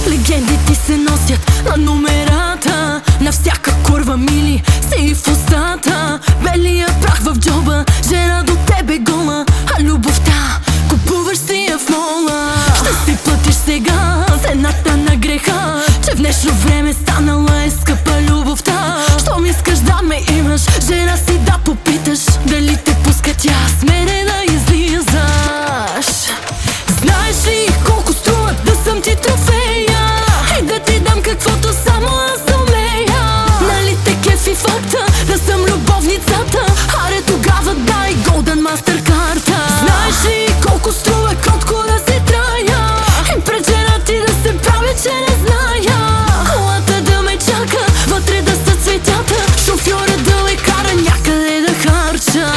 Легендите се носят на номерата, на всяка курва мили си в устата. Белия прах в джоба, жена до тебе гола, а любовта купуваш си я в мола. Ще си платиш сега цената на греха, че в днешно време станала е скъпа любовта. Щом искаш да ме имаш, жена си да попиташ дали те пуска тя с мене да излизаш. Знаеш ли колко струва да съм ти трофея и да ти дам каквото само аз умея? Нали те кефи факта да съм любовницата? Аре тогава дай Golden Master карта. Знаеш ли колко струва кротко да се трая и пред жена ти да се правя, че не зная? Колата да ме чака, вътре да са цветята, шофьора да ме кара някъде да харча.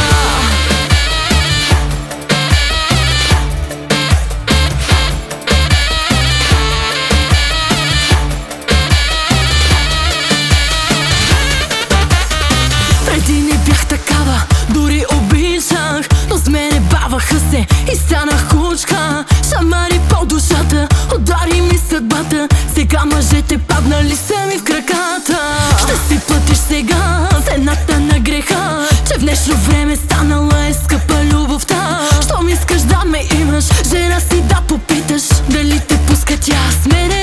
Преди не бях такава, дори обичах, но с мене баваха се и станах кучка. Шамари по душата, удари ми съдбата, сега мъжете паднали са ми в краката. Ще си платиш сега цената на греха, че в днешно време станала е скъпа любовта. Щом искаш да ме имаш, жена си да попиташ дали те пуска тя с мене